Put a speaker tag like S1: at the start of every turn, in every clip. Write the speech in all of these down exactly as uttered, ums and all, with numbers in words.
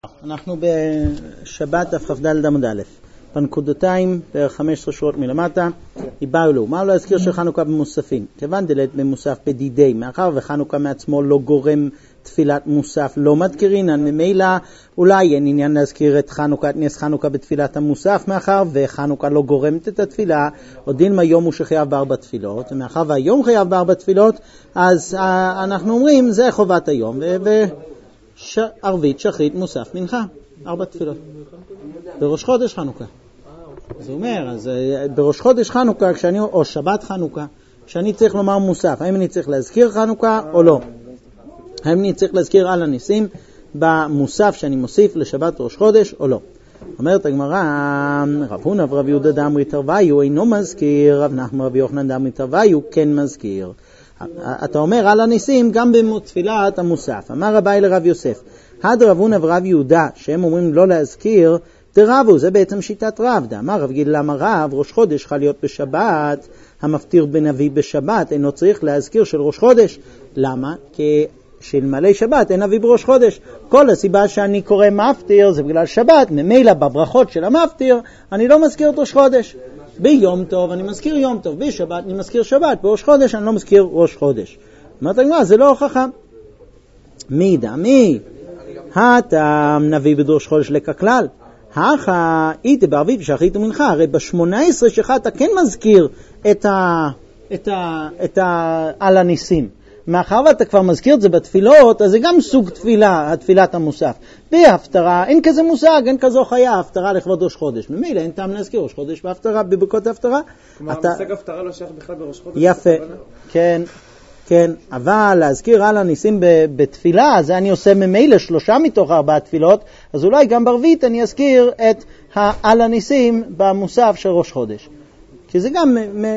S1: אנחנו בשבת דף כ"ד עמוד א', בנקודתיים, בערך חמש עשרה שורות מלמטה, איבאו לו, מה לא להזכיר שחנוכה במוספים? כיוון דלת במוסף בדידי, מאחר וחנוכה מעצמו לא גורם תפילת מוסף, לא מדקרינן, ממילא אולי אין עניין להזכיר את חנוכה, את נס חנוכה בתפילת המוסף, מאחר וחנוכה לא גורמת את התפילה, או דין מהיום הוא שחייב בארבע תפילות, ומאחר והיום חייב בארבע תפילות, אז אנחנו אומרים, זה חובת היום, ו... ש... ערבית, שחרית, מוסף, מנחה, ארבע תפילות. בראש חודש חנוכה. זה אומר, אז בראש חודש חנוכה, כשאני, או שבת חנוכה, כשאני צריך לומר מוסף, האם אני צריך להזכיר חנוכה או לא? האם אני צריך להזכיר על הניסים במוסף שאני מוסיף לשבת ראש חודש או לא? אומרת הגמרא, רב הונא ורב יהודה דאמרי תרוויו אינו מזכיר, רב נחמן רבי יוחנן דאמרי תרוויו כן מזכיר. אתה אומר על הניסים גם בתפילת המוסף. אמר רבי לרב יוסף, הד רב הונא ורב יהודה שהם אומרים לא להזכיר, דרבו, זה בעצם שיטת רב. דאמר רב גיל למה רב, ראש חודש חל להיות בשבת, המפטיר בנביא בשבת אינו צריך להזכיר של ראש חודש. למה? כי שאלמלא שבת אין נביא בראש חודש. כל הסיבה שאני קורא מפטיר זה בגלל שבת, ממילא בברכות של המפטיר אני לא מזכיר את ראש חודש. ביום טוב אני מזכיר יום טוב, בשבת אני מזכיר שבת, בראש חודש אני לא מזכיר ראש חודש. אומרת הגמרא, זה לא הוכחה. מי דמי? הטעם נביא בראש חודש לככלל. הכה איתי בערבית ושחרית ומנחה, הרי ב-שמונה עשרה שלך אתה כן מזכיר את ה... את ה... את ה... על הניסים. מאחר ואתה כבר מזכיר את זה בתפילות, אז זה גם סוג תפילה, התפילת המוסף. בהפטרה, אין כזה מושג, אין כזו חיה, הפטרה לכבוד ראש חודש. ממילא אין טעם להזכיר ראש חודש בהפטרה, בברכות ההפטרה.
S2: כלומר, אתה... המושג הפטרה לא שייך בכלל בראש חודש?
S1: יפה, כן, כן. אבל להזכיר על הניסים בתפילה, זה אני עושה ממילא שלושה מתוך ארבעה תפילות, אז אולי גם ברבית אני אזכיר את על הניסים במוסף של ראש חודש. כי זה גם...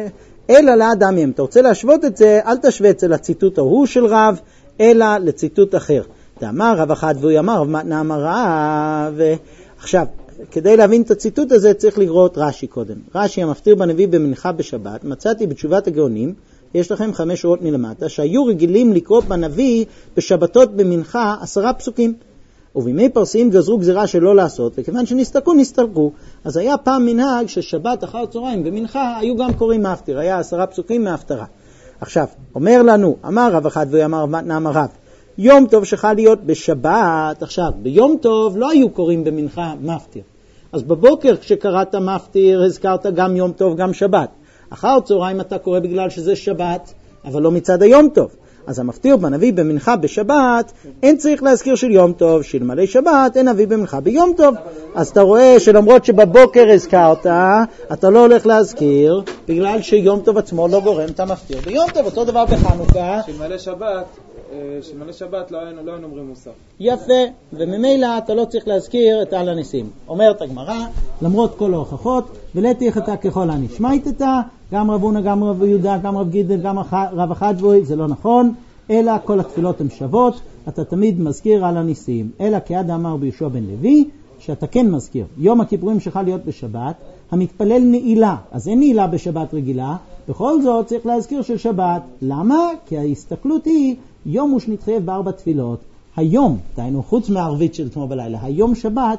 S1: אלא לאדם, אם אתה רוצה להשוות את זה, אל תשווה אצל הציטוט ההוא של רב, אלא לציטוט אחר. דאמר רב אחד והוא אמר, רב מתנה אמר רב. עכשיו, כדי להבין את הציטוט הזה צריך לראות רש"י קודם. רש"י המפטיר בנביא במנחה בשבת, מצאתי בתשובת הגאונים, יש לכם חמש שורות מלמטה, שהיו רגילים לקרוא בנביא בשבתות במנחה עשרה פסוקים. ובימי פרסיים גזרו גזירה שלא לעשות, וכיוון שנסתלקו, נסתלקו. אז היה פעם מנהג ששבת אחר צהריים במנחה היו גם קוראים מפטיר, היה עשרה פסוקים מהפטרה. עכשיו, אומר לנו, אמר רב אחד ואמר רב מתנה אמר רב, יום טוב שחל להיות בשבת, עכשיו, ביום טוב לא היו קוראים במנחה מפטיר. אז בבוקר כשקראת מפטיר הזכרת גם יום טוב גם שבת. אחר צהריים אתה קורא בגלל שזה שבת, אבל לא מצד היום טוב. אז המפטיר בנביא במנחה בשבת, אין צריך להזכיר של יום טוב, שאלמלא שבת, אין נביא במנחה ביום טוב. אז אתה רואה שלמרות שבבוקר הזכרת, אתה לא הולך להזכיר, בגלל שיום טוב עצמו לא גורם את המפטיר ביום טוב. אותו דבר בחנוכה.
S2: שאלמלא שבת, שאלמלא שבת לא היינו, לא היינו אומרים מוסף.
S1: יפה, וממילא אתה לא צריך להזכיר את על הניסים. אומרת הגמרא, למרות כל ההוכחות, ולתי יחתה ככל הנשמע איתתה, גם רב הונא, גם רב יהודה, גם רב גידל, גם רב אחד בוי, זה לא נכון, אלא כל התפילות הן שוות, אתה תמיד מזכיר על הניסים. אלא כעד אמר ביהושע בן לוי, שאתה כן מזכיר. יום הכיפורים שחל להיות בשבת, המתפלל נעילה, אז אין נעילה בשבת רגילה, בכל זאת צריך להזכיר של שבת. למה? כי ההסתכלות היא, יום הוא שנתחייב בארבע תפילות. היום, דהיינו חוץ מהערבית של אתמול בלילה, היום שבת,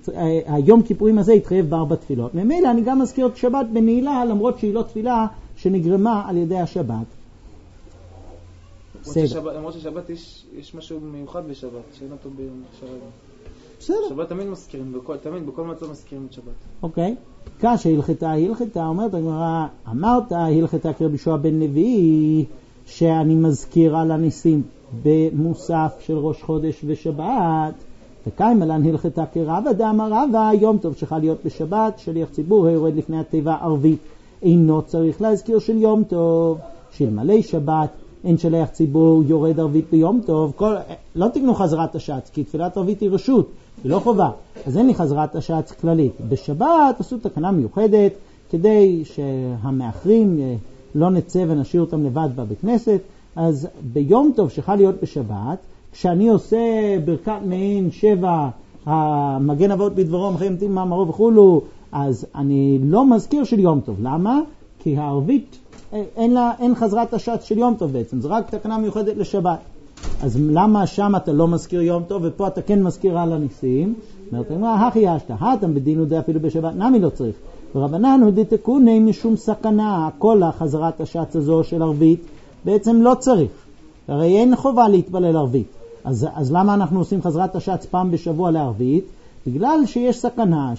S1: היום כיפורים הזה יתחייב בארבע תפילות. ממילא אני גם מזכיר את שבת בנעילה, למרות שהיא לא תפילה שנגרמה על ידי השבת.
S2: למרות ששבת יש, יש משהו מיוחד בשבת, שאין אותו ביום שבת.
S1: בסדר.
S2: שבת תמיד מזכירים, בכל, תמיד, בכל מצב מזכירים את שבת.
S1: אוקיי. קשה הלכתה, הלכתה, אומרת הגמרא, אמרת הלכתה כרבי יהושע בן לוי, שאני מזכיר על הניסים במוסף של ראש חודש ושבת, וקיים עלן הלכתה כרבא דאמר רבא, יום טוב שחל להיות בשבת, שליח ציבור היורד לפני התיבה ערבית, אינו צריך להזכיר של יום טוב, שאלמלא שבת, אין שליח ציבור יורד ערבית ביום טוב, כל, לא תקנו חזרת השץ, כי תפילת ערבית היא רשות, היא לא חובה, אז אין לי חזרת השץ כללית. בשבת עשו תקנה מיוחדת, כדי שהמאחרים לא נצא ונשאיר אותם לבד בבית כנסת, אז ביום טוב שחל להיות בשבת, כשאני עושה ברכת מעין שבע, המגן אבות בדברו, מחיימתים מאמרו וכולו, אז אני לא מזכיר של יום טוב. למה? כי הערבית אין לה, אין חזרת השץ של יום טוב בעצם, זה רק תקנה מיוחדת לשבת. אז למה שם אתה לא מזכיר יום טוב ופה אתה כן מזכיר על הניסים? אומרת הגמרא, הכי ישת, התם בדין הוא די אפילו בשבת, נמי לא צריך. ורבנן הוא דתקוני משום סכנה, כל החזרת השץ הזו של ערבית בעצם לא צריך. הרי אין חובה להתפלל ערבית. אז, אז למה אנחנו עושים חזרת השץ פעם בשבוע לערבית? בגלל שיש סכנה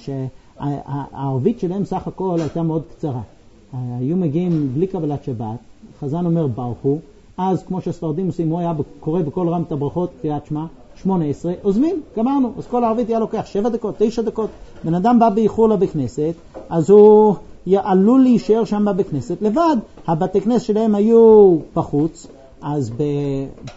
S1: שהערבית שלהם סך הכל הייתה מאוד קצרה. היו מגיעים בלי קבלת שבת, חזן אומר ברכו, אז כמו שהספרדים עושים, הוא היה קורא בכל רם את הברכות, קריאת שמע, שמונה עשרה, עוזבים, גמרנו. אז כל הערבית היה לוקח שבע דקות, תשע דקות. בן אדם בא באיחור לבית כנסת, אז הוא עלול להישאר שם בבית כנסת לבד. הבתי כנסת שלהם היו בחוץ, אז ב, ב,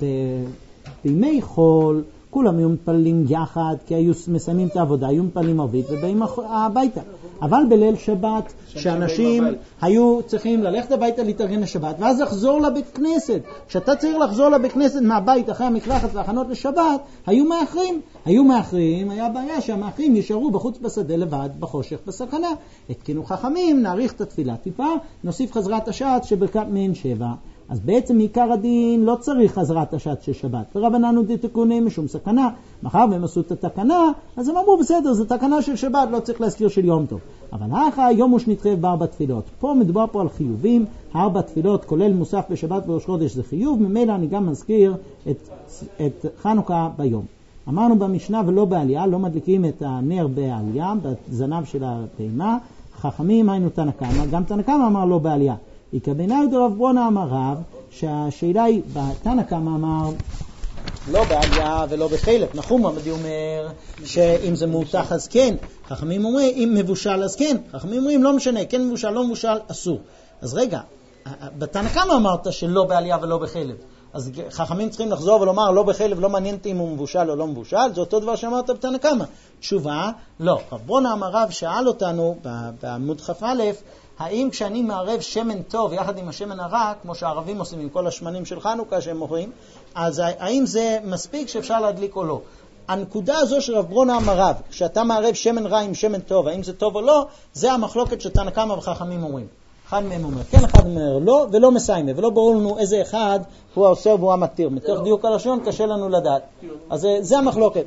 S1: בימי חול, כולם היו מתפללים יחד, כי היו מסיימים את העבודה, היו מתפללים ערבית ובאים הביתה. אבל בליל שבת, שאנשים היו צריכים ללכת הביתה להתארגן לשבת, ואז לחזור לבית כנסת. כשאתה צריך לחזור לבית כנסת מהבית אחרי המקלחת והכנות לשבת, היו מאחרים. היו מאחרים, היה בעיה שהמאחרים נשארו בחוץ בשדה לבד, בחושך, בסכנה. התקינו חכמים, נאריך את התפילה טיפה, נוסיף חזרת השעת שברכת מעין שבע. אז בעצם עיקר הדין לא צריך חזרת השעת של שבת. ורבנן הוא דתקוני משום סכנה. מאחר והם עשו את התקנה, אז הם אמרו בסדר, זו תקנה של שבת, לא צריך להזכיר של יום טוב. אבל אחר יום הוא שנתחייב בארבע תפילות. פה מדובר פה על חיובים, ארבע תפילות כולל מוסף בשבת וראש חודש זה חיוב, ממילא אני גם מזכיר את, את חנוכה ביום. אמרנו במשנה ולא בעלייה, לא מדליקים את הנר בעלייה, בזנב של הבהמה, חכמים היינו תנא קמא, גם תנא קמא אמר לא בעלייה. יקבינאי דרב ברונה אמר רב, שהשאלה היא, תנא קמא אמר לא בעלייה ולא בחלק. נחום עמדי אומר שאם זה מותח אז כן, חכמים אומרים אם מבושל אז כן, חכמים אומרים לא משנה, כן מבושל, לא מבושל, אסור. אז רגע, בתנא קמא אמרת שלא בעלייה ולא בחלק, אז חכמים צריכים לחזור ולומר לא בחלב, לא מעניין אם הוא מבושל או לא מבושל, זה אותו דבר שאמרת בתנא קמא. תשובה, לא. רב ברונה אמר רב שאל אותנו בעמוד כ"א, האם כשאני מערב שמן טוב יחד עם השמן הרע, כמו שהערבים עושים עם כל השמנים של חנוכה שהם מוכרים, אז האם זה מספיק שאפשר להדליק או לא? הנקודה הזו של רב ברונה אמר רב, כשאתה מערב שמן רע עם שמן טוב, האם זה טוב או לא, זה המחלוקת שתנא קמא וחכמים אומרים. אחד מהם אומר כן, אחד אומר לא, ולא מסיימה, ולא ברור לנו איזה אחד הוא האוסר והוא המתיר. מתוך דיוק הלשון קשה לנו לדעת. אז זה המחלוקת.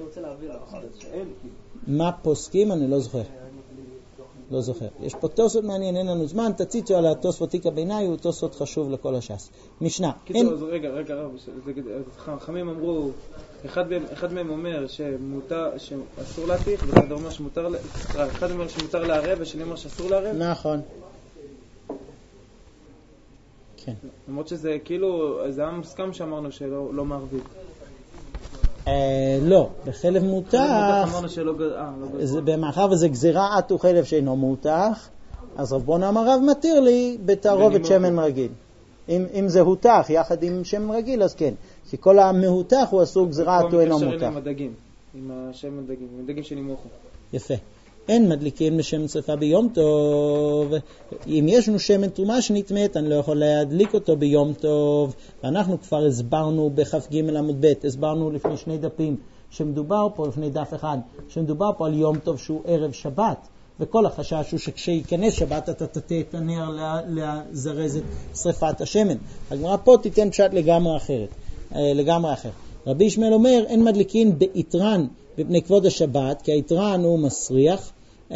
S1: מה פוסקים? אני לא זוכר. לא זוכר. יש פה תוספות מעניין, אין לנו זמן, תציצו על התוספות תיקה בעיניי, הוא תוספות חשוב לכל הש"ס. משנה.
S2: קיצור, אז רגע, רגע, חכמים אמרו, אחד מהם אומר שאסור להתיך, ואחד אומר שמותר, אחד אומר שמותר לערב, ושני אומר שאסור לערב.
S1: נכון. כן.
S2: למרות שזה כאילו, זה היה מוסכם שאמרנו שלא מערבית.
S1: לא, בחלב מותח, במאחר וזה גזירה עטו חלב שאינו מותח, אז רב ברונה אמר רב מתיר לי בתערובת שמן רגיל. אם זה הותח יחד עם שמן רגיל אז כן, כי כל המהותח הוא אסור גזירה עטו אינו מותח.
S2: עם הדגים, עם השמן דגים, עם דגים שנמוכו.
S1: יפה. אין מדליקים בשמן שריפה ביום טוב. אם יש לנו שמן תרומה שנתמת, אני לא יכול להדליק אותו ביום טוב. ואנחנו כבר הסברנו בכ"ג עמוד ב', הסברנו לפני שני דפים, שמדובר פה, לפני דף אחד, שמדובר פה על יום טוב שהוא ערב שבת. וכל החשש הוא שכשייכנס שבת אתה תתה את הנר לזרז את שריפת השמן. הגמרא פה תיתן פשט לגמרי אחרת, לגמרי אחר. רבי ישמעאל אומר, אין מדליקין ביתרן בפני כבוד השבת, כי היתרן הוא מסריח,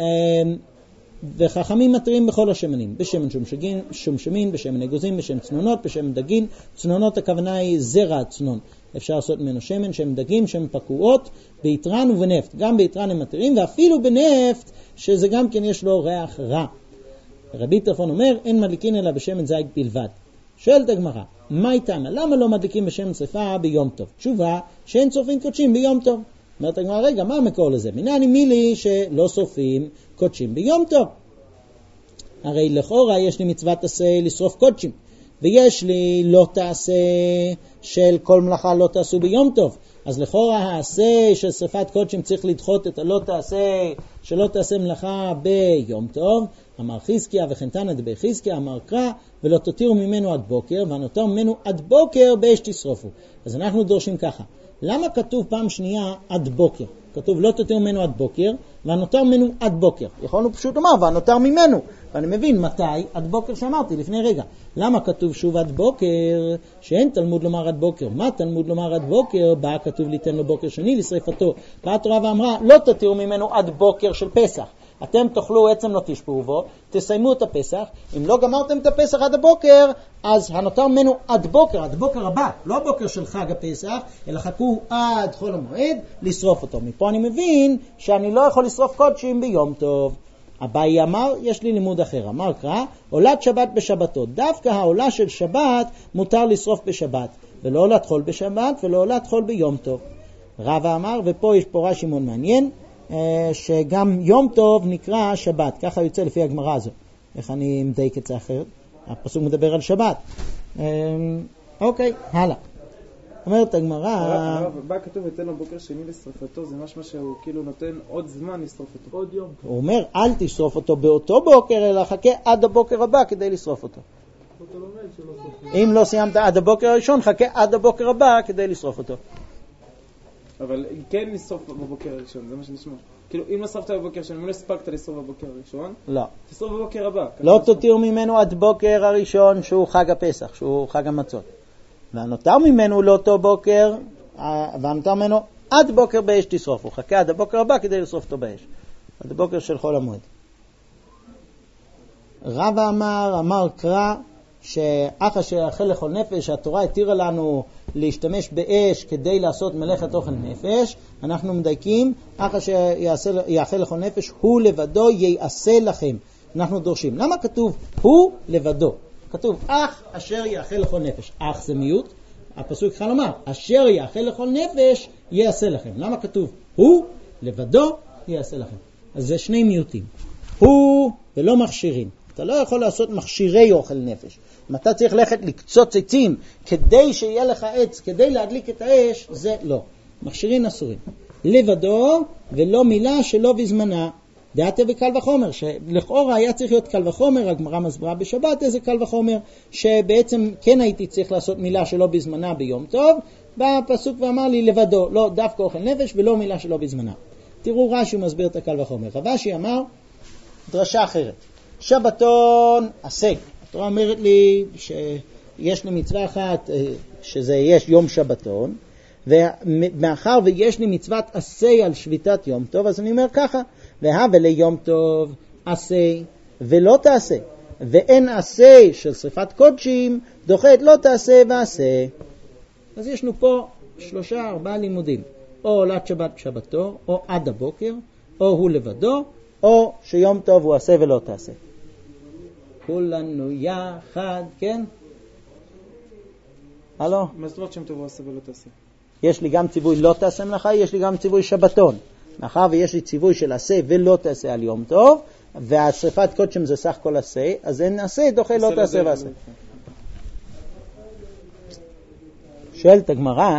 S1: וחכמים מתירים בכל השמנים, בשמן שומשמין, בשמן אגוזים, בשמן צנונות, בשמן דגין. צנונות הכוונה היא זרע צנון, אפשר לעשות ממנו שמן, שמן דגים, שמן פקועות, ביתרן ובנפט. גם ביתרן הם מתירים, ואפילו בנפט, שזה גם כן יש לו ריח רע. רבי טרפון אומר, אין מדליקין אלא בשמן זית בלבד. שואלת הגמרא, מה איתמה? למה לא מדליקים בשמן שריפה ביום טוב? תשובה, שאין שורפים קודשים ביום טוב. אומרת הגמרא, רגע, מה המקור לזה? מנני מילי שלא שורפים קודשים ביום טוב. הרי לכאורה יש לי מצוות עשה לשרוף קודשים, ויש לי לא תעשה של כל מלאכה לא תעשו ביום טוב. אז לכאורה העשה של שריפת קודשים צריך לדחות את הלא תעשה שלא תעשה מלאכה ביום טוב, אמר חזקיה וכן תנא דבי חזקיה, אמר קרא, ולא תותירו ממנו עד בוקר, והנותר ממנו עד בוקר באש תשרופו. אז אנחנו דורשים ככה, למה כתוב פעם שנייה עד בוקר? כתוב לא תותירו ממנו עד בוקר, והנותר ממנו עד בוקר. יכולנו פשוט לומר, והנותר ממנו. ואני מבין מתי עד בוקר שאמרתי לפני רגע. למה כתוב שוב עד בוקר? שאין תלמוד לומר עד בוקר. מה תלמוד לומר עד בוקר? בא כתוב ליתן לו בוקר שני לשריפתו. באה התורה ואמרה, לא תותירו ממנו עד בוקר של פסח. אתם תאכלו עצם לא תשפעו בו, תסיימו את הפסח. אם לא גמרתם את הפסח עד הבוקר, אז הנותר ממנו עד בוקר, עד בוקר הבא, לא הבוקר של חג הפסח, אלא חכו עד חול המועד לשרוף אותו. מפה אני מבין שאני לא יכול לשרוף קודשים ביום טוב. אביי אמר, יש לי לימוד אחר, אמר קרא, עולת שבת בשבתו. דווקא העולה של שבת מותר לשרוף בשבת, ולא עולת חול בשבת ולא עולת חול ביום טוב. רבא אמר, ופה יש פה רש"י מאוד מעניין, שגם יום טוב נקרא שבת, ככה יוצא לפי הגמרא הזו. איך אני מדייק את זה אחרת? הפסוק מדבר על שבת. אוקיי, הלאה. אומרת הגמרא...
S2: בא כתוב ותן לו בוקר שני לשרפתו, זה משמע שהוא כאילו נותן עוד זמן לשרוף אותו. עוד יום.
S1: הוא אומר, אל תשרוף אותו באותו בוקר, אלא חכה עד הבוקר הבא כדי לשרוף אותו. אם לא סיימת עד הבוקר הראשון, חכה עד הבוקר הבא כדי לשרוף אותו.
S2: אבל כן לשרוף בבוקר הראשון, זה מה שנשמע. כאילו, אם לא שרפת בבוקר הראשון, אם לא הספקת לשרוף בבוקר הראשון,
S1: לא.
S2: תשרוף בבוקר הבא.
S1: לא תותיר ממנו עד בוקר הראשון, שהוא חג הפסח, שהוא חג המצות. והנותר ממנו לאותו בוקר, והנותר ממנו עד בוקר באש תשרוף. הוא חכה עד הבוקר הבא כדי לשרוף אותו באש. עד הבוקר של חול המועד. רבא אמר, אמר קרא, שאח אשר יאכל לכל נפש, התורה התירה לנו להשתמש באש כדי לעשות מלאכת אוכל נפש, אנחנו מדייקים, אח אשר יאכל לכל נפש, הוא לבדו יעשה לכם. אנחנו דורשים. למה כתוב הוא לבדו? כתוב אח אשר יאכל לכל נפש. אח זה מיעוט, הפסוק יכול לומר, אשר יאכל לכל נפש יעשה לכם. למה כתוב הוא לבדו יעשה לכם? אז זה שני מיעוטים. הוא ולא מכשירים. אתה לא יכול לעשות מכשירי אוכל נפש. אם אתה צריך ללכת לקצוץ עצים כדי שיהיה לך עץ, כדי להדליק את האש, זה לא. מכשירים אסורים. לבדו ולא מילה שלא בזמנה. דעתה בקל וחומר, שלכאורה היה צריך להיות קל וחומר, הגמרא מסברה בשבת איזה קל וחומר, שבעצם כן הייתי צריך לעשות מילה שלא בזמנה ביום טוב, בא הפסוק ואמר לי לבדו, לא דווקא אוכל נפש ולא מילה שלא בזמנה. תראו רש"י מסביר את הקל וחומר. רש"י אמר דרשה אחרת. שבתון עשה. התורה אומרת לי שיש לי מצווה אחת, שזה יש יום שבתון, ומאחר ויש לי מצוות עשה על שביתת יום טוב, אז אני אומר ככה, והווה ליום טוב עשה ולא תעשה, ואין עשה של שריפת קודשים, דוחה את לא תעשה ועשה. אז יש לנו פה שלושה, ארבעה לימודים, או עולת שבת בשבתו, או עד הבוקר, או הוא לבדו, או שיום טוב הוא עשה ולא תעשה. כולנו יחד, כן? הלו?
S2: מה זאת אומרת שם טוב הוא עשה ולא תעשה?
S1: יש לי גם ציווי לא תעשה מלאכה, יש לי גם ציווי שבתון. מאחר ויש לי ציווי של עשה ולא תעשה על יום טוב, והשריפת קודשים זה סך כל עשה, אז אין עשה, דוחה לא תעשה ועשה. שואלת הגמרא,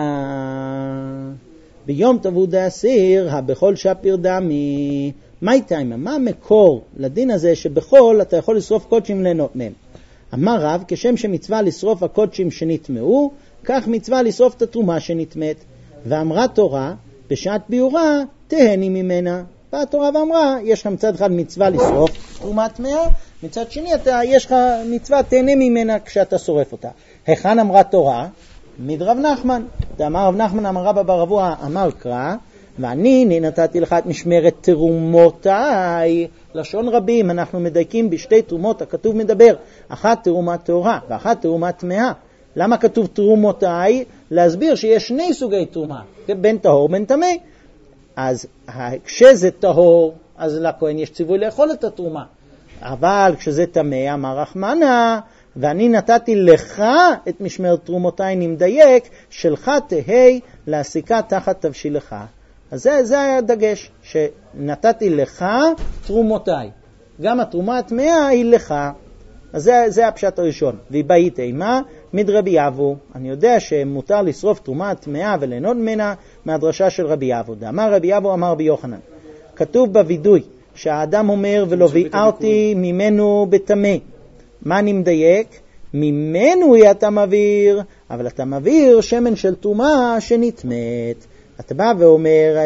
S1: ביום טוב הוא דאסיר, הבכל שפיר דמי, מה איתיימה? מה המקור לדין הזה שבכל אתה יכול לשרוף קודשים ליהנות מהם? אמר רב, כשם שמצווה לשרוף הקודשים שנטמעו, כך מצווה לשרוף את התרומה שנטמאת. ואמרה תורה, בשעת ביורה, תהני ממנה. והתורה ואמרה, יש לך מצד אחד מצווה לשרוף תרומה טמאה, מצד שני אתה, יש לך מצווה תהנה ממנה כשאתה שורף אותה. היכן אמרה תורה? מדרב נחמן. אמר רב נחמן, אמר רבא בר אבוה, אמר קרא, ואני נתתי לך את משמרת תרומותיי. לשון רבים, אנחנו מדייקים בשתי תרומות, הכתוב מדבר, אחת תרומת טהורה ואחת תרומת טמאה. למה כתוב תרומותיי? להסביר שיש שני סוגי תרומה, בין טהור בין טמא. אז כשזה טהור, אז לכהן יש ציווי לאכול את התרומה. אבל כשזה טמא, אמר רחמנה, ואני נתתי לך את משמרת תרומותיי, אני מדייק, שלך תהי להסיקה תחת תבשילך. אז זה, זה היה הדגש, שנתתי לך תרומותיי. גם התרומה הטמאה היא לך. אז זה, זה הפשט הראשון. והבאית אימה מדרבי אבו. אני יודע שמותר לשרוף תרומה הטמאה וליהנות ממנה מהדרשה של רבי אבו. אמר רבי אבו, אמר רבי יוחנן. כתוב בוידוי, שהאדם אומר ולא ביארתי ממנו בטמא. מה אני מדייק? ממנו אתה מביר, אבל אתה מביר שמן של תרומה שנטמאת. אתה בא ואומר,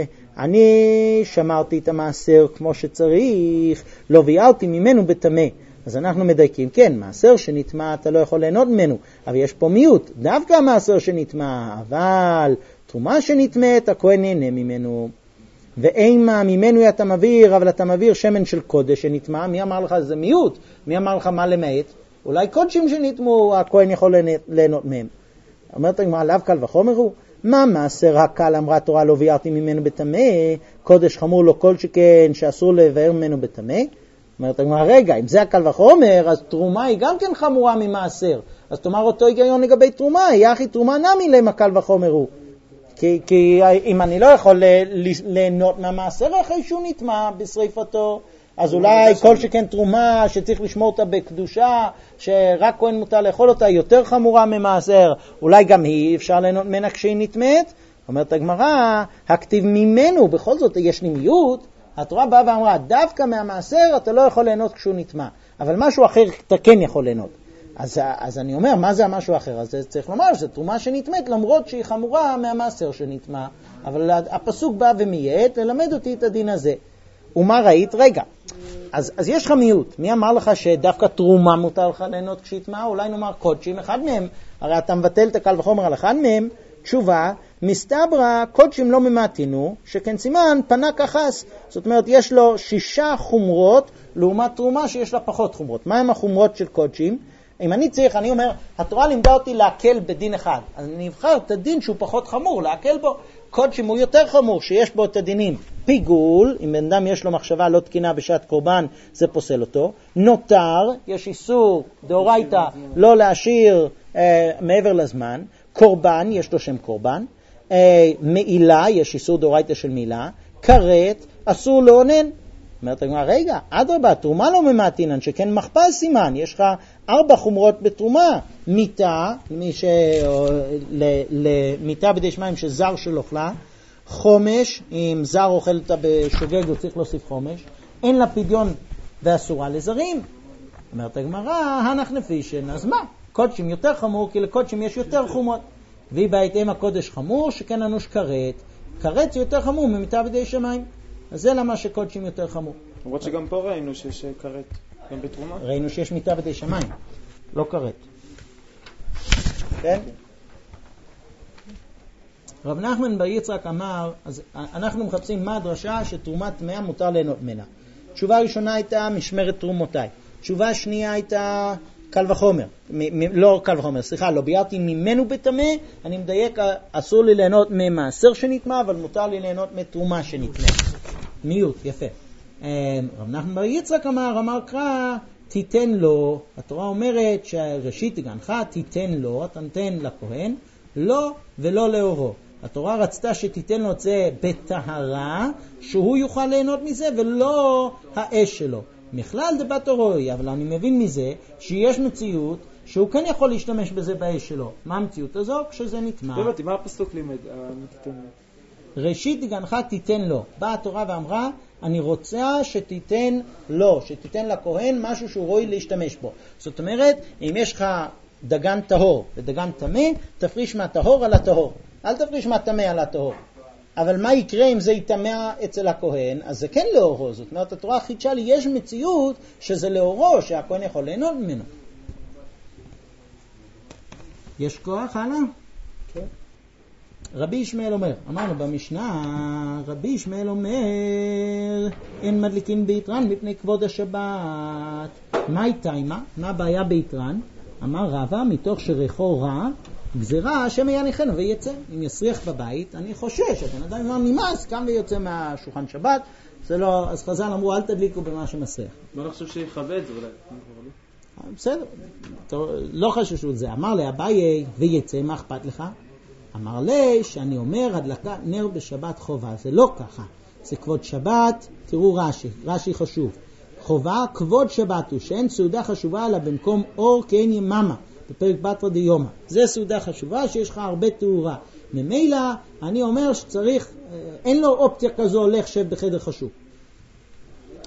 S1: אני שמרתי את המעשר כמו שצריך, לא ביארתי ממנו בטמא. אז אנחנו מדייקים, כן, מעשר שנטמע אתה לא יכול ליהנות ממנו, אבל יש פה מיעוט, דווקא המעשר שנטמע, אבל תרומה שנטמאת הכהן נהנה ממנו. ואימה ממנו אתה מביר, אבל אתה מביר שמן של קודש שנטמע. מי אמר לך זה מיעוט? מי אמר לך מה למעט? אולי קודשים שנטמעו הכהן יכול ליהנות מהם. אומרת הגמרא, לאו קל וחומר הוא? מה מעשר הקל אמרה תורה לא ביארתי ממנו בטמא, קודש חמור לו כל שכן שאסור לבאר ממנו בטמא? אומרת הגמרא, רגע, אם זה הקל וחומר, אז תרומה היא גם כן חמורה ממעשר. אז תאמר אותו היגיון לגבי תרומה, יחי תרומה נמי למה קל וחומר הוא. כי, כי אם אני לא יכול ליהנות מהמעשר אחרי שהוא נטמע בשריפתו, אז אולי כל שכן תרומה שצריך לשמור אותה בקדושה, שרק כהן מותר לאכול אותה, יותר חמורה ממעשר, אולי גם היא אפשר ליהנות ממנה כשהיא נטמאת. אומרת הגמרא, הכתיב ממנו, בכל זאת יש לי מיעוט, התורה באה ואמרה, דווקא מהמעשר אתה לא יכול ליהנות כשהוא נטמע, אבל משהו אחר אתה כן יכול ליהנות. אז, אז אני אומר, מה זה המשהו אחר? אז צריך לומר שזה תרומה שנטמאת, למרות שהיא חמורה מהמעשר שנטמע, אבל הפסוק בא ומייעט ללמד אותי את הדין הזה. ומה ראית? רגע, אז, אז יש לך מיעוט. מי אמר לך שדווקא תרומה מותר לך ליהנות כשהטמע? אולי נאמר קודשים, אחד מהם, הרי אתה מבטל את הקל וחומר על אחד מהם. תשובה, מסתברא קודשים לא ממעטינו, שכן סימן פנה כחס. זאת אומרת, יש לו שישה חומרות לעומת תרומה שיש לה פחות חומרות. מה הם החומרות של קודשים? אם אני צריך, אני אומר, התורה לימדה אותי להקל בדין אחד, אז אני אבחר את הדין שהוא פחות חמור, להקל בו. קודשים הוא יותר חמור, שיש בו את הדינים. פיגול, אם בן אדם יש לו מחשבה לא תקינה בשעת קורבן, זה פוסל אותו. נותר, יש איסור דאורייתא לא להשאיר אה, מעבר לזמן. קורבן, יש לו שם קורבן. אה, מעילה, יש איסור דאורייתא של מעילה. כרת, אסור לאונן. אומרת הגמרא, רגע, אדרבה, תרומה לא ממעטינן, שכן מכפל סימן, יש לך ארבע חומרות בתרומה. מיטה, למי ש... למיטה בידי שמיים שזר של אוכלה, חומש, אם זר אוכל אותה בשוגג הוא צריך להוסיף חומש, אין לה פדיון ואסורה לזרים. אומרת הגמרא, הנח נפישן, אז מה? קודשים יותר חמור, כי לקודשים יש יותר חומות. והיא בהתאם הקודש חמור, שכן אנוש כרת. כרת זה יותר חמור ממיטה בידי שמיים. אז זה למה שקודשים יותר חמור.
S2: למרות שגם פה ראינו שיש כרת, גם בתרומה.
S1: ראינו שיש מיטה בידי שמיים, לא כרת. כן? רב נחמן בר יצחק אמר, אז אנחנו מחפשים מה הדרשה שתרומת טמאה מותר ליהנות ממנה. תשובה ראשונה הייתה משמרת תרומותיי. תשובה שנייה הייתה קל וחומר. מ- מ- לא קל וחומר, סליחה, לא ביארתי ממנו בטמא, אני מדייק, אסור לי ליהנות ממעשר שנטמע, אבל מותר לי ליהנות מתרומה שנטמע. מיעוט, יפה. רב נחמן בר יצחק אמר, אמר קרא, תיתן לו, התורה אומרת שראשית גנך, תיתן לו, אתה נותן לכהן, לא ולא לאורו. התורה רצתה שתיתן לו את זה בטהרה, שהוא יוכל ליהנות מזה ולא האש שלו. מכלל דבת אורוי, אבל אני מבין מזה שיש מציאות שהוא כן יכול להשתמש בזה באש שלו. מה המציאות הזו? כשזה נטמע.
S2: לא הבנתי, מה הפסוק לימד? תיתן לו.
S1: ראשית גנך תיתן לו. באה התורה ואמרה, אני רוצה שתיתן לו, שתיתן לכהן משהו שהוא רואי להשתמש בו. זאת אומרת, אם יש לך דגן טהור ודגן טמא, תפריש מהטהור על הטהור. אל תפריש מהטמא על הטהור. אבל מה יקרה אם זה יטמא אצל הכהן? אז זה כן לאורו. זאת אומרת, התורה חידשה לי, יש מציאות שזה לאורו, שהכהן יכול ליהנות ממנו. יש כוח, הלאה? כן. רבי ישמעאל אומר, אמרנו במשנה, רבי ישמעאל אומר, אין מדליקין ביתרן מפני כבוד השבת. מה איתה, מה? מה הבעיה ביתרן? אמר רבא, מתוך שריחו רע, גזירה השם יניחנו ויצא. אם יסריח בבית, אני חושש, הבן אדם אמר נמאס, קם ויוצא מהשולחן שבת, זה לא, אז חז"ל אמרו, אל תדליקו במה שמסריח.
S2: לא לחשוב שיכבד זה אולי.
S1: בסדר, לא חששו את זה. אמר לי, אביי, ויצא, מה אכפת לך? אמר לי, שאני אומר, הדלקת נר בשבת חובה. זה לא ככה. זה כבוד שבת, תראו רש"י, רש"י חשוב. חובה, כבוד שבת הוא, שאין סעודה חשובה אלא במקום אור כאין יממה, בפרק בתרא דיומא. זה סעודה חשובה שיש לך הרבה תאורה. ממילא, אני אומר שצריך, אין לו אופציה כזו, הולך שב בחדר חשוב.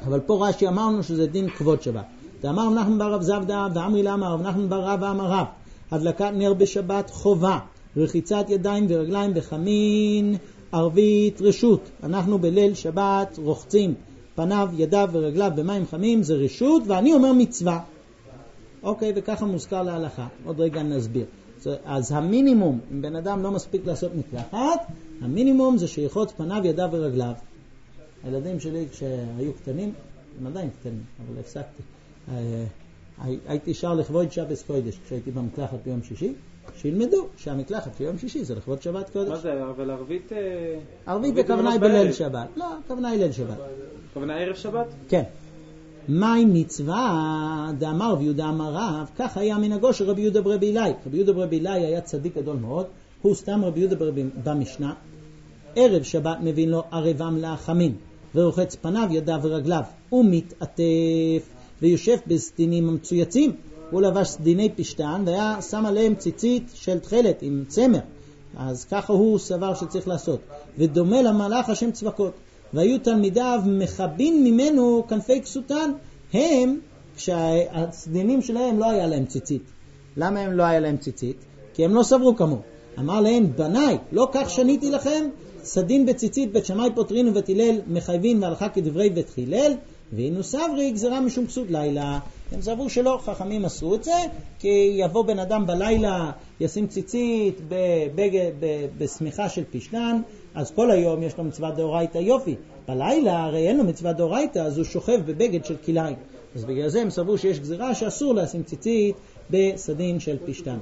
S1: אבל פה רש"י אמרנו שזה דין כבוד שבת. ואמר רב נחמן בר רב זבדה ואמרי לה אמר רב נחמן בר רבא אמר רב, הדלקת נר בשבת חובה, רחיצת ידיים ורגליים בחמין ערבית רשות. אנחנו בליל שבת רוחצים פניו, ידיו ורגליו במים חמים, זה רשות, ואני אומר מצווה. אוקיי, וככה מוזכר להלכה. עוד רגע נסביר. אז המינימום, אם בן אדם לא מספיק לעשות מקלחת, המינימום זה שיחוץ פניו, ידיו ורגליו. הילדים שלי כשהיו קטנים, הם עדיין קטנים, אבל הפסקתי. הייתי שר לכבוד שבס קודש כשהייתי במקלחת ביום שישי, שילמדו שהמקלחת ביום שישי זה לכבוד שבת קודש.
S2: מה זה? אבל ערבית...
S1: ערבית הכוונה היא בליל שבת. לא, הכוונה היא ליל שבת.
S2: הכוונה ערב שבת?
S1: כן. מהי מצווה? דאמר רבי יהודה אמר רב, כך היה מנהגו של רבי יהודה ברבי אילאי. רבי יהודה ברבי אילאי היה צדיק גדול מאוד, הוא סתם רבי יהודה ברבי במשנה. ערב שבת מבין לו ערבם לחמין, ורוחץ פניו, ידיו ורגליו, הוא מתעטף ויושב בסדינים המצויצים. הוא לבש סדיני פשטן והיה שם עליהם ציצית של תחלת עם צמר, אז ככה הוא סבר שצריך לעשות. ודומה למלאך השם צבקות, והיו תלמידיו מחבין ממנו כנפי כסותן, הם כשהסדינים שלהם לא היה להם ציצית. למה הם לא היה להם ציצית? כי הם לא סברו כמו. אמר להם, בניי, לא כך שניתי לכם, סדין בציצית בית שמאי פותרין ובית הלל מחייבין והלכה כדברי בית הלל, ואינו סברי גזרה משום כסות לילה. הם סברו שלא, חכמים עשו את זה, כי יבוא בן אדם בלילה, ישים ציצית בבגד, בסמיכה של פשטן, אז כל היום יש לו מצווה דאורייתא יופי. בלילה הרי אין לו מצווה דאורייתא, אז הוא שוכב בבגד של כליים. אז בגלל זה הם סברו שיש גזרה שאסור לשים ציצית בסדין של פשטן.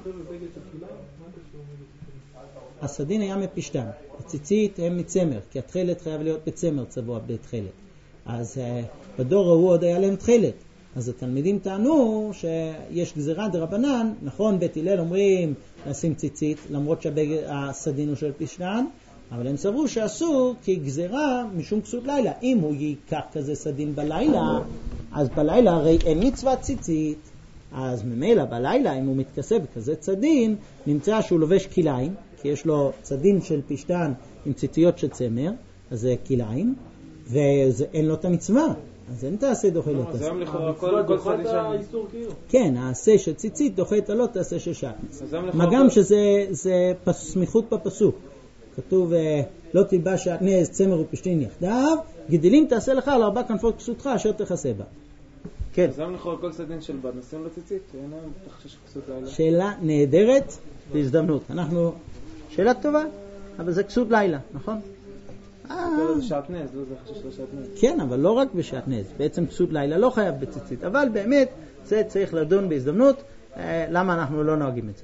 S1: הסדין היה מפשטן, הציצית הם מצמר, כי התחלת חייב להיות בצמר צבוע בתחלת. אז uh, בדור ההוא עוד היה להם תחלת. אז התלמידים טענו שיש גזירה דרבנן, נכון, בית הלל אומרים לשים ציצית, למרות שהסדין הוא של פשטן, אבל הם סברו שאסור כי גזירה משום כסות לילה. אם הוא ייקח כזה סדין בלילה, אז בלילה הרי אין מצוות ציצית, אז ממילא בלילה אם הוא מתכסה בכזה צדין, נמצא שהוא לובש כליים, כי יש לו צדין של פשטן עם ציציות של צמר, אז זה כליים, ואין לו את המצווה, אז אין תעשה דוחה לא תעשה.
S2: זה היום לכאורה כל צדין של...
S1: כן, העשה של ציצית דוחה את הלא תעשה של שעטנז. מה גם שזה סמיכות בפסוק. כתוב, לא תלבש שעטנז צמר ופשטין יחדיו, גידלים תעשה לך על ארבע כנפות כסותך אשר תכסה בה. כן.
S2: אז היום לכאורה כל צדין של בד נשים לו ציצית, תחשש כסות לילה.
S1: שאלה נהדרת בהזדמנות. אנחנו, שאלה טובה, אבל זה כסות לילה, נכון?
S2: זה שעטנז, לא זה חשש לא שעטנז.
S1: כן, אבל לא רק בשעטנז. בעצם כסות לילה לא חייב בציצית, אבל באמת זה צריך לדון בהזדמנות, למה אנחנו לא נוהגים את זה.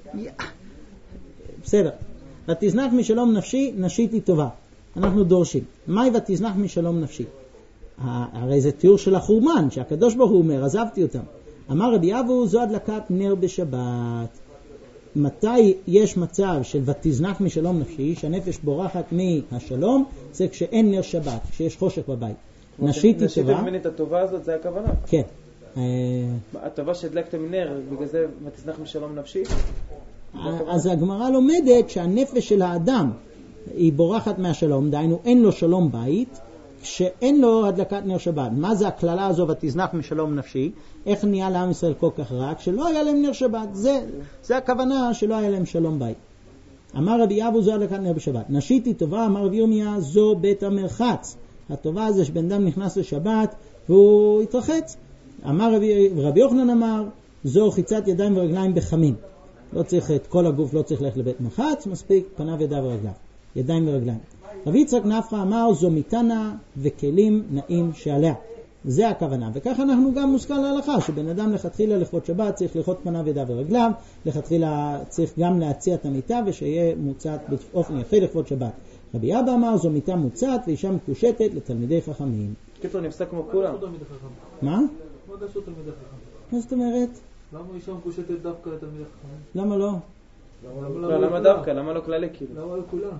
S1: בסדר. ותזנח משלום נפשי, נשית היא טובה. אנחנו דורשים. מהי ותזנח משלום נפשי? הרי זה תיאור של החורמן, שהקדוש ברוך הוא אומר, עזבתי אותם. אמר רבי אבו, זו הדלקת נר בשבת. מתי יש מצב של ותזנח משלום נפשי, שהנפש בורחת מהשלום, זה כשאין נר שבת, כשיש חושך בבית. נשית היא טובה.
S2: נשית ממני את הטובה הזאת, זה הכוונה?
S1: כן.
S2: הטובה שהדלקתם נר, בגלל זה ותזנח משלום נפשי?
S1: אז הגמרא לומדת שהנפש של האדם היא בורחת מהשלום, דהיינו אין לו שלום בית, כשאין לו הדלקת נר שבת. מה זה הכללה הזו ותזנח משלום נפשי? איך נהיה לעם ישראל כל כך רע? כשלא היה להם נר שבת. זה, זה הכוונה שלא היה להם שלום בית. אמר רבי אבו זו הדלקת נר בשבת. נשית היא טובה, אמר רבי ירמיה זו בית המרחץ. הטובה זה שבן אדם נכנס לשבת והוא התרחץ. אמר רבי, רבי יוחנן אמר זו חיצת ידיים ורגליים בחמין. לא צריך את כל הגוף, לא צריך ללכת לבית מרחץ, מספיק פניו ידיו ורגליו, ידיים ורגליים. רבי יצחק נפחא אמר זו מיתנה וכלים נעים שעליה. זה הכוונה. וככה אנחנו גם מושכל להלכה, שבן אדם לכתחילה לכבוד שבת צריך לכות פניו ידיו ורגליו, לכתחילה צריך גם להציע את המיטה ושיהיה מוצאת באופן יפה לכבוד שבת. רבי אבא אמר זו מיטה מוצאת ואישה מקושטת לתלמידי חכמים.
S2: קיצור נפסק כמו כולם.
S1: מה?
S3: מה דשו תלמידי חכמים?
S1: מה זאת אומרת?
S3: למה אישה מקושטת דווקא לתלמידי חכמים?
S1: למה לא?
S2: למה דווקא? למה לא כללי כאילו?
S3: למה לא כולם?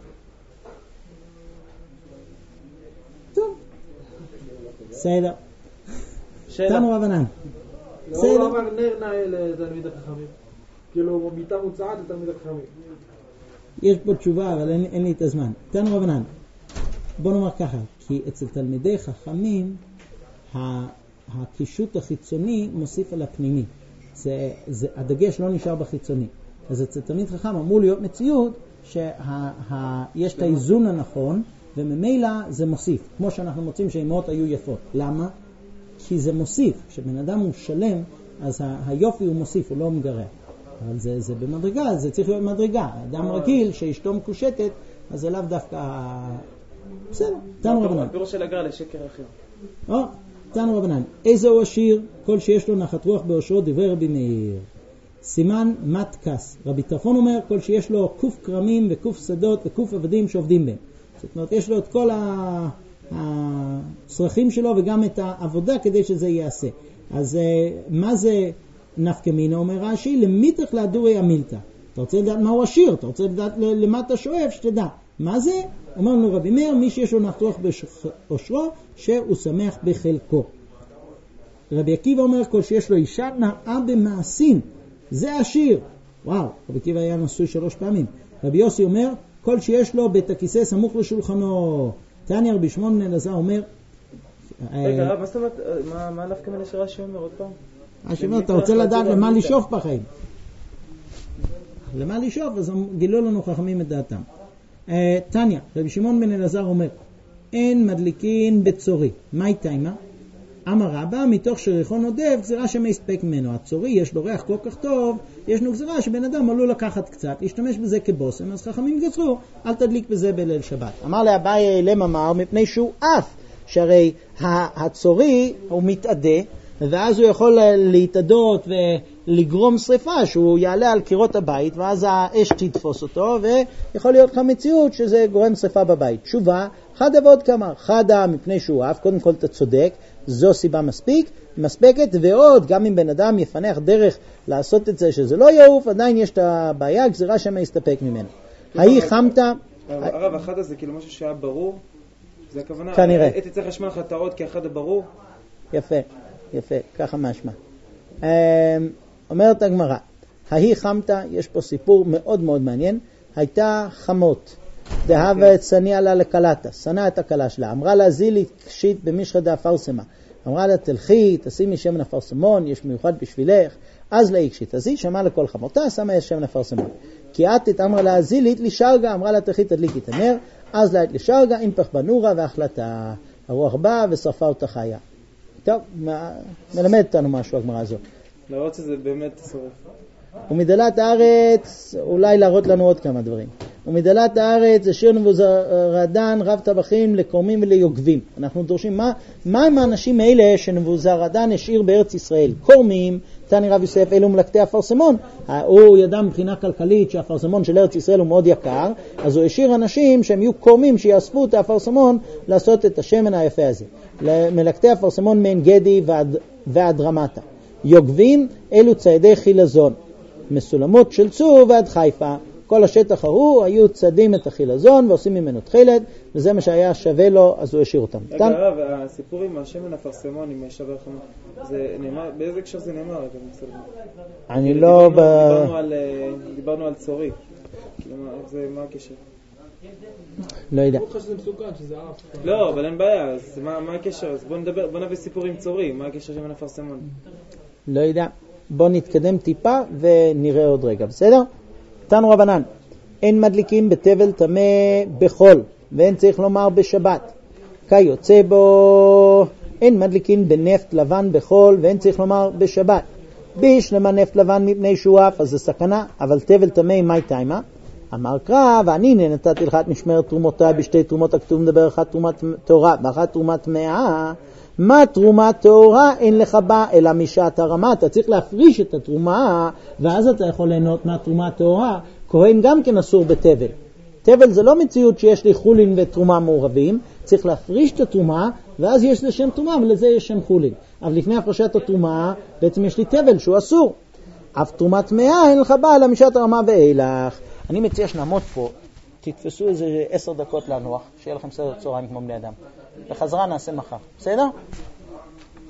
S1: טוב. בסדר.
S2: שאלה.
S1: תנו רבנן.
S3: לא הוא אמר נר נאה לתלמידי חכמים. כאילו מיטה מוצעת לתלמידי חכמים.
S1: יש פה תשובה אבל אין, אין לי את הזמן. תנו רבנן. בוא נאמר ככה, כי אצל תלמידי חכמים הקישוט החיצוני מוסיף על הפנימי. זה, זה, הדגש לא נשאר בחיצוני. אז אצל תלמיד חכם אמור להיות מציאות שיש את האיזון הנכון, וממילא זה מוסיף. כמו שאנחנו מוצאים שהאימהות היו יפות. למה? כי זה מוסיף. כשבן אדם הוא שלם, אז היופי הוא מוסיף, הוא לא מגרע. אבל זה, זה במדרגה, זה צריך להיות מדרגה. אדם רגיל שאשתו מקושטת, אז זה לאו דווקא... בסדר, תנו רבנן.
S2: הפירוש של הגרע לשקר אחר.
S1: או, תנו רבנן. איזהו השיר? כל שיש לו נחת רוח באושרו, דברי רבי מאיר. סימן מתקס. רבי טרפון אומר, כל שיש לו קוף קרמים וקוף שדות וקוף עבדים שעובדים בהם. זאת אומרת, יש לו את כל הצרכים שלו וגם את העבודה כדי שזה יעשה. אז מה זה נפקא מינה, אומר רש"י? למיתך להדורי המילתא. אתה רוצה לדעת מהו השיר? אתה רוצה לדעת למה אתה שואף? שתדע. מה זה? אומר לנו רבי מאיר, מי שיש לו נחת רוח באושרו, שהוא שמח בחלקו. רבי עקיבא אומר, כל שיש לו אישה נאה במעשים, זה השיר. וואו, רבי עקיבא היה נשוי שלוש פעמים. רבי יוסי אומר, כל שיש לו בית הכיסא סמוך לשולחנו. תניא רבי שמעון בן אלעזר אומר...
S2: רגע, רב, מה זאת אומרת, מה נפקא מינה שרש"י אומר עוד פעם?
S1: רש"י אומר, אתה רוצה לדעת למה לשאוף בחיים. למה לשאוף, אז גילו לנו חכמים את דעתם. תניא, רבי שמעון בן אלעזר אומר, אין מדליקין בצורי. מה איתה אימה? אמר רבא, מתוך שריחון עודף, גזירה שמספק ממנו. הצורי יש לו ריח כל כך טוב, יש לו גזירה שבן אדם עלול לקחת קצת, להשתמש בזה כבוסם, אז חכמים גזרו, אל תדליק בזה בליל שבת. אמר לאביי אילם אמר, מפני שהוא אף, שהרי הצורי הוא מתעדה, ואז הוא יכול להתעדות ולגרום שריפה, שהוא יעלה על קירות הבית, ואז האש תתפוס אותו, ויכול להיות לך מציאות שזה גורם שריפה בבית. תשובה, חדה ועוד כמה, חדה מפני שהוא אף, קודם כל אתה צודק, זו סיבה מספיק, מספקת, ועוד גם אם בן אדם יפנח דרך לעשות את זה שזה לא יעוף, עדיין יש את הבעיה, גזירה שמה יסתפק ממנו. ההיא חמת...
S2: הרב, אחד הזה כאילו משהו שהיה ברור, זה הכוונה,
S1: כנראה.
S2: הייתי צריך לשמע לך תאות כאחד הברור?
S1: יפה, יפה, ככה משמע. אומרת הגמרא, ההיא חמת, יש פה סיפור מאוד מאוד מעניין, הייתה חמות, דהבה את סניה לה לקלטה, סנה את הקלה שלה, אמרה לה זילי קשית במשחה דאפרסמה, אמרה לה תלכי, תשימי שמן אפרסמון, יש מיוחד בשבילך, אז לה הקשית, אז היא שמעה לכל חמותה, שמה שמן אפרסמון, כי את אמרה לה זילית לשרגה, אמרה לה תלכי תדליקי את הנר, אז לה לשרגה, אינפך בנורה והחלטה, הרוח באה ושרפה אותה חיה. טוב, מלמד אותנו משהו הגמרא הזאת.
S2: להראות שזה באמת שורף.
S1: ומדלת הארץ, אולי להראות לנו עוד כמה דברים. ומדלת הארץ זה שיר נבוזרדן רב טבחים לקורמים וליוגבים. אנחנו דורשים, מה, מה הם האנשים האלה שנבוזרדן השאיר בארץ ישראל? קורמים, תני רב יוסף, אלו מלקטי אפרסמון. הוא ידע מבחינה כלכלית שהאפרסמון של ארץ ישראל הוא מאוד יקר, אז הוא השאיר אנשים שהם יהיו קורמים שיאספו את האפרסמון לעשות את השמן היפה הזה. מלקטי אפרסמון מן גדי ועד, ועד רמתה. יוגבים אלו ציידי חילזון. מסולמות של צור ועד חיפה. כל השטח ההוא היו צדים את החילזון ועושים ממנו תחילת, וזה מה שהיה שווה לו, אז הוא השאיר אותם.
S2: רגע, הרב, הסיפור עם השמן אפרסמון, עם שווה חמור, זה נאמר, באיזה הקשר זה נאמר?
S1: אני לא...
S2: דיברנו על צורי. מה הקשר?
S1: לא יודע.
S2: לא, אבל אין בעיה, אז מה הקשר? אז בוא נדבר, בוא נביא סיפור עם צורי, מה הקשר שמן אפרסמון?
S1: לא יודע. בוא נתקדם טיפה ונראה עוד רגע, בסדר? תנו רבנן, אין מדליקים בתבל טמא בחול, ואין צריך לומר בשבת. כיוצא בו, אין מדליקים בנפט לבן בחול, ואין צריך לומר בשבת. בישלמה נפט לבן מפני שואף, אז זה סכנה, אבל תבל טמא מי תימה? אמר קרא, ואני נתתי לך את משמרת תרומותיי בשתי תרומות הכתוב מדבר, אחת תרומת תורה ואחת תרומת טמאה. מה תרומה תורה? אין לך בה אלא משעת הרמה. אתה צריך להפריש את התרומה, ואז אתה יכול ליהנות מהתרומה תורה. כהן גם כן אסור בתבל. תבל זה לא מציאות שיש לי חולין ותרומה מעורבים, צריך להפריש את התרומה, ואז יש לשם תרומה, ולזה יש שם חולין. אבל לפני הפרשת התרומה, בעצם יש לי תבל שהוא אסור. אף תרומת טמאה אין לך בה אלא משעת הרמה ואילך. אני מציע שנעמוד פה, תתפסו איזה עשר דקות לנוח, שיהיה לכם סדר צהריים כמו בני אדם. בחזרה נעשה מחר. בסדר?